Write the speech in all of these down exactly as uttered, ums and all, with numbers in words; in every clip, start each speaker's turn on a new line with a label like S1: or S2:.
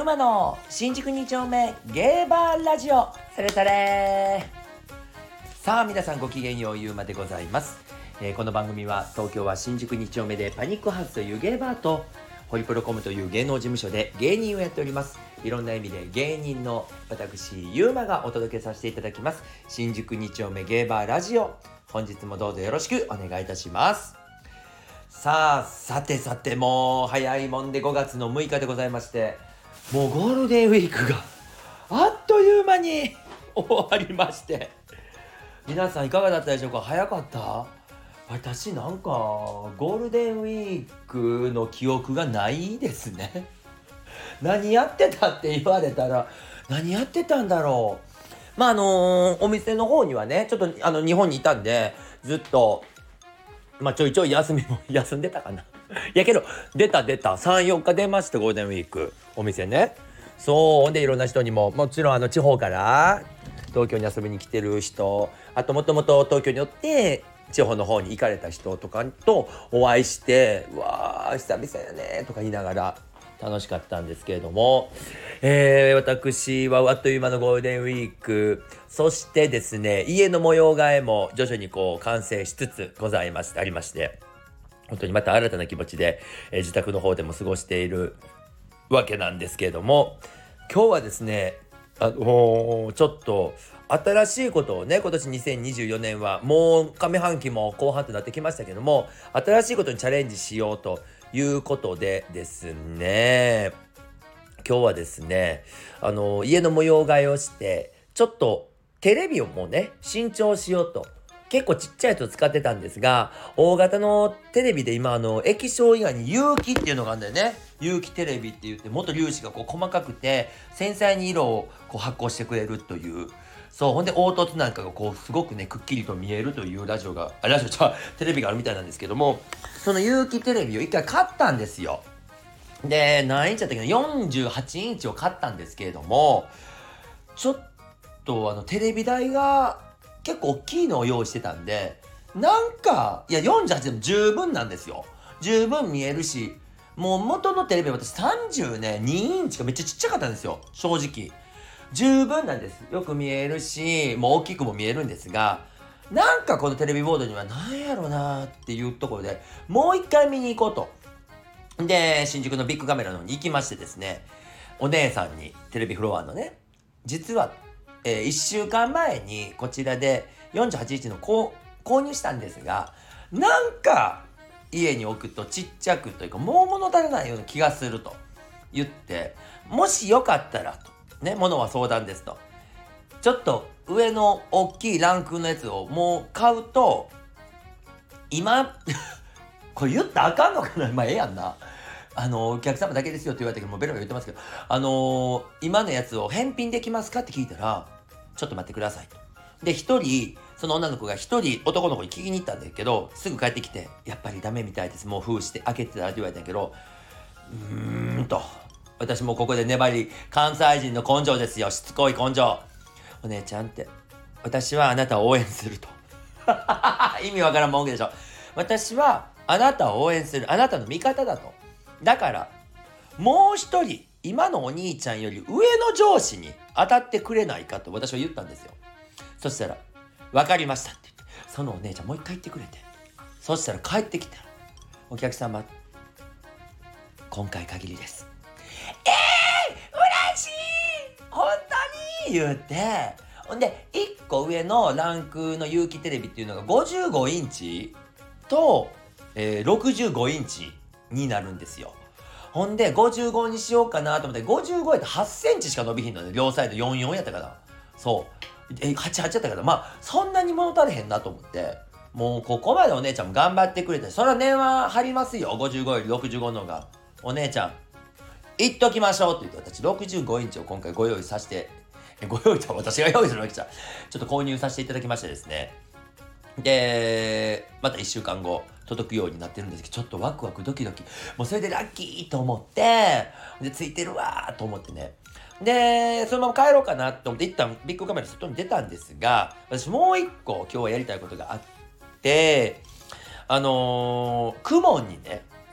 S1: 馬の新宿に丁目ゲーバーラジオ、それそれ。さあ皆さんごきげんよう、ゆうまでございます、えー、この番組は東京は新宿に丁目でパニックハウスというゲーバーとホリプロコムという芸能事務所で芸人をやっております。いろんな意味で芸人の私ゆうまがお届けさせていただきます新宿に丁目ゲーバーラジオ。本日もどうぞよろしくお願いいたします。さあさてさて、もう早いもんでごがつのむいかでございまして、もうゴールデンウィークがあっという間に終わりまして、皆さんいかがだったでしょうか。早かった？私なんかゴールデンウィークの記憶がないですね。何やってたって言われたら何やってたんだろう。まああのー、お店の方にはね、ちょっとあの日本にいたんでずっとまあちょいちょい休みも休んでたかな。やけど出た出たさん、よっか出まして、ゴールデンウィークお店ね。そうでいろんな人にも、もちろんあの地方から東京に遊びに来てる人、あともともと東京によって地方の方に行かれた人とかとお会いして、うわー久々やねとか言いながら楽しかったんですけれども、えー、私はあっという間のゴールデンウィーク、そしてですね、家の模様替えも徐々にこう完成しつつございましてありまして、本当にまた新たな気持ちで、えー、自宅の方でも過ごしているわけなんですけれども、今日はですね、あのー、ちょっと新しいことをね、今年にせんにじゅうよねんはもう上半期も後半となってきましたけども、新しいことにチャレンジしようということでですね、今日はですね、あのー、家の模様替えをしてちょっとテレビをもうね新調しようと。結構ちっちゃいやつを使ってたんですが、大型のテレビで今あの液晶以外に有機っていうのがあるんだよね。有機テレビって言って、元粒子がこう細かくて繊細に色をこう発光してくれるという、そうほんで凹凸なんかがこうすごくねくっきりと見えるというラジオがあラジオじゃテレビがあるみたいなんですけども、その有機テレビを一回買ったんですよ。で何インチだったっけな、よんじゅうはちインチを買ったんですけれども、ちょっとあのテレビ台が結構大きいのを用意してたんで、なんかいやよんじゅうはちでも十分なんですよ。十分見えるし、もう元のテレビは私さんじゅうにインチがめっちゃちっちゃかったんですよ。正直十分なんです。よく見えるし、もう大きくも見えるんですが、なんかこのテレビボードには何やろなっていうところでもう一回見に行こうと。で新宿のビッグカメラの方に行きましてですね、お姉さんにテレビフロアのね、実はえー、いっしゅうかんまえにこちらでよんじゅうはちインチの購入したんですが、なんか家に置くとちっちゃくというかもう物足りないような気がすると言って、もしよかったらとね、物は相談ですと、ちょっと上の大きいランクのやつをもう買うと今これ言ったらあかんのかな、まあええやんな、あのお客様だけですよって言われたけど、もうベロベロ言ってますけど、あのー、今のやつを返品できますかって聞いたら、ちょっと待ってくださいと。で一人その女の子が一人男の子に聞きに行ったんだけど、すぐ帰ってきて、やっぱりダメみたいです、もう封して開けてたらって言われたんやけど、うーんと私もここで粘り、関西人の根性ですよ、しつこい根性。お姉ちゃんって、私はあなたを応援すると意味わからん文句でしょ。私はあなたを応援する、あなたの味方だと。だからもう一人今のお兄ちゃんより上の上司に当たってくれないかと私は言ったんですよ。そしたら分かりましたって言って、そのお姉ちゃんもう一回言ってくれて、そしたら帰ってきたら、お客様今回限りです。えー、嬉しい本当に言って、ほんでいっこ上のランクの有機テレビっていうのがごじゅうごインチと、えー、ろくじゅうごインチになるんですよ。ほんでごじゅうごにしようかなと思って、ごじゅうごやってはちセンチしか伸びひんので、両サイドよんじゅうよんやったかな、そうえはちじゅうはちやったから、まあそんなに物足りへんなと思って、もうここまでお姉ちゃんも頑張ってくれて、そら電話張りますよ、ごじゅうごよりろくじゅうごの方が。お姉ちゃん言っときましょうって言って、私ろくじゅうごインチを今回ご用意させて、えご用意と私が用意するわけじゃちょっと購入させていただきましてですね、でまたいっしゅうかんご届くようになってるんですけど、ちょっとワクワクドキドキ、もうそれでラッキーと思って、でついてるわーと思ってね、でそのまま帰ろうかなと思って一旦ビッグカメラ外に出たんですが、私もう一個今日はやりたいことがあって、あのー、クモンにね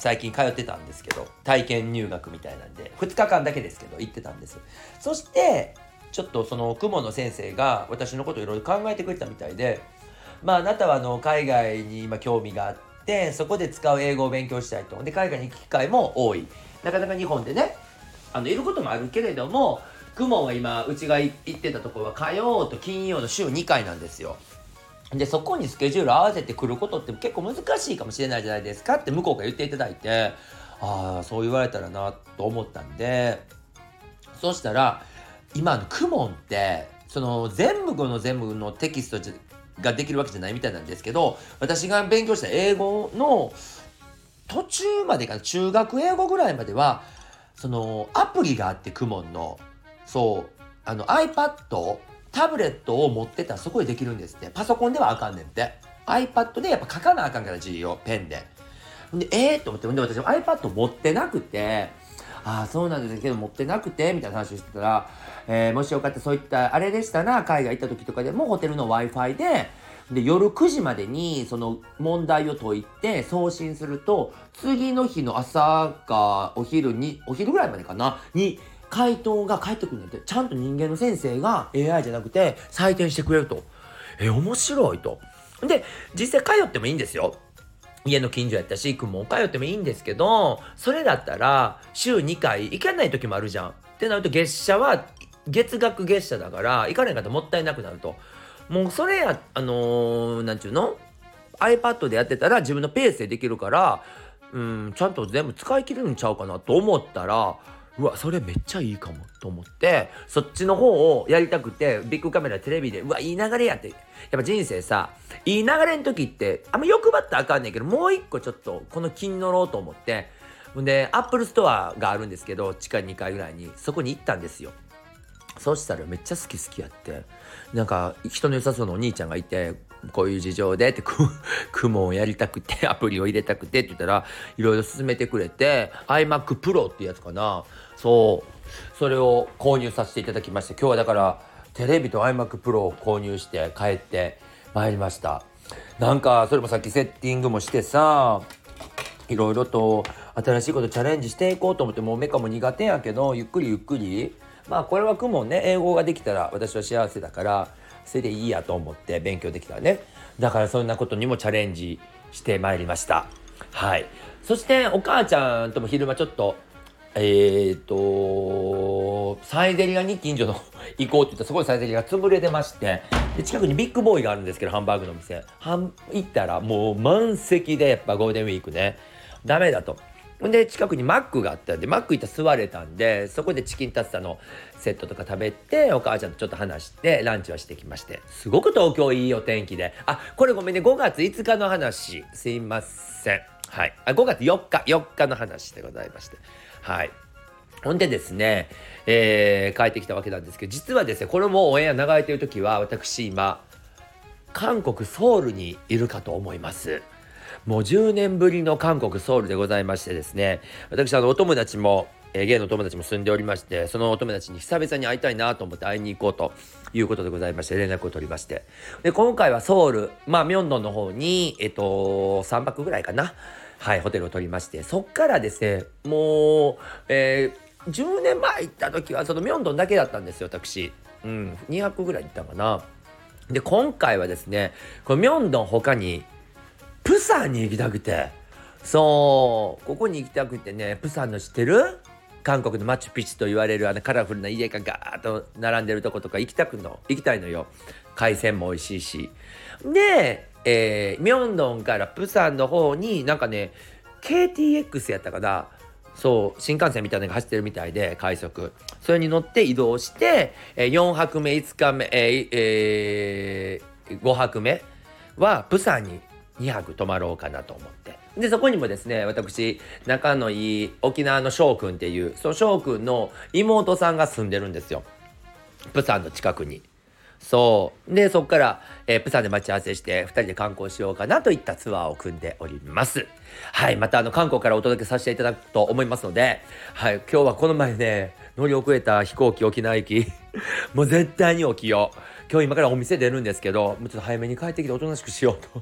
S1: 最近通ってたんですけど、体験入学みたいなんでふつかかんだけですけど行ってたんです。そしてちょっとその雲の先生が私のことをいろいろ考えてくれたみたいで、まああなたはあの海外に今興味があって、そこで使う英語を勉強したいと。で海外に行く機会も多い。なかなか日本でねあのいることもあるけれども、雲は今うちが行ってたところは火曜と金曜の週にかいなんですよ。でそこにスケジュール合わせてくることって結構難しいかもしれないじゃないですかって向こうが言っていただいて、ああそう言われたらなと思ったんで、そしたら今のクモンってその全部の全部のテキストができるわけじゃないみたいなんですけど、私が勉強した英語の途中までかな、中学英語ぐらいまではそのアプリがあって、クモンのそうあの iPad タブレットを持ってたらそこでできるんですって。パソコンではあかんねんって。 iPad でやっぱ書かなあかんから字をペンで。でえーと思って、で私も iPad 持ってなくて、ああそうなんですけど持ってなくてみたいな話をしてたら、えー、もしよかったそういったあれでしたら海外行った時とかでもホテルの Wi-Fi でで夜くじまでにその問題を解いて送信すると、次の日の朝かお昼にお昼ぐらいまでかなに回答が返ってくるんだって。ちゃんと人間の先生が エーアイ じゃなくて採点してくれると。え面白いと。で実際通ってもいいんですよ。家の近所やったしクモン通ってもいいんですけど、それだったら週にかい行かない時もあるじゃんってなると、月謝は月額月謝だから行かない方もったいなくなると。もうそれやあのー、なんちゅうの iPad でやってたら自分のペースでできるから、うんちゃんと全部使い切れるんちゃうかなと思ったら、うわそれめっちゃいいかもと思って、そっちの方をやりたくてビッグカメラテレビでうわいい流れやって。やっぱ人生さいい流れの時ってあんま欲張ったらあかんねんけど、もう一個ちょっとこの気に乗ろうと思って、でアップルストアがあるんですけど地下にかいぐらいにそこに行ったんですよ。そしたらめっちゃ好き好きやって、なんか人の良さそうなお兄ちゃんがいて、こういう事情でってクモをやりたくてアプリを入れたくてって言ったらいろいろ勧めてくれて、 iMac Pro ってやつかな、そうそれを購入させていただきまして、今日はだからテレビと iMac Pro を購入して帰ってまいりました。なんかそれもさっきセッティングもしてさ、いろいろと新しいことチャレンジしていこうと思って、もうメカも苦手やけどゆっくりゆっくり、まあこれはクモンね英語ができたら私は幸せだからそれでいいやと思って勉強できたらね。だからそんなことにもチャレンジしてまいりました。はい。そしてお母ちゃんとも昼間ちょっとえーとサイゼリヤに近所の行こうって言ったら、そこでサイゼリヤが潰れてまして、で近くにビッグボーイがあるんですけどハンバーグの店はん行ったらもう満席で、やっぱゴールデンウィークねダメだと。で近くにマックがあったんでマック行ったら座れたんで、そこでチキンタツタのセットとか食べてお母ちゃんとちょっと話してランチはしてきまして、すごく東京いいお天気で、あこれごめんねごがついつかの話すいません、はいあごがつよっかよっかの話でございまして、はい。ほんでですね、えー、帰ってきたわけなんですけど、実はですねこれもオンエア流れてる時は私今韓国ソウルにいるかと思います。もうじゅうねんぶりの韓国ソウルでございましてですね、私あのお友達も、えー、ゲイのお友達も住んでおりまして、そのお友達に久々に会いたいなと思って会いに行こうということでございまして、連絡を取りまして、で今回はソウルまあミョンドンの方にえっとさんぱくぐらいかな、はいホテルを取りまして、そっからですねもう、えー、じゅうねんまえ行った時はそのミョンドンだけだったんですよ私、うんにはくぐらい行ったかな。で今回はですねこのミョンドン他にプサンに行きたくて、そうここに行きたくてね、プサンの知ってる韓国のマチュピチュと言われるあのカラフルな家がガーッと並んでるとことか行きたくの行きたいのよ。海鮮も美味しいしで、えー、ミョンドンからプサンの方になんかね ケーティーエックス やったかな、そう新幹線みたいなのが走ってるみたいで快速、それに乗って移動して、えー、よんはくめいつかめ、えーえー、ごはくめはプサンににはく泊まろうかなと思って、でそこにもですね私仲のいい沖縄の翔くんっていうその翔くんの妹さんが住んでるんですよ、プサンの近くに。そうでそっから、えー、プサンで待ち合わせしてふたりで観光しようかなといったツアーを組んでおります。はい、またあの韓国からお届けさせていただくと思いますので、はい今日はこの前ね乗り遅れた飛行機沖縄行きもう絶対に起きよう。今日今からお店出るんですけど、もうちょっと早めに帰ってきておとなしくしようと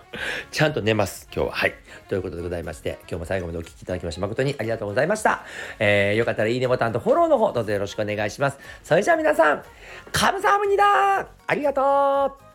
S1: ちゃんと寝ます今日は。はい、ということでございまして、今日も最後までお聞きいただきまして誠にありがとうございました。えー、よかったらいいねボタンとフォローの方どうぞよろしくお願いします。それじゃあ皆さん、カムサハムニダー、ありがとう。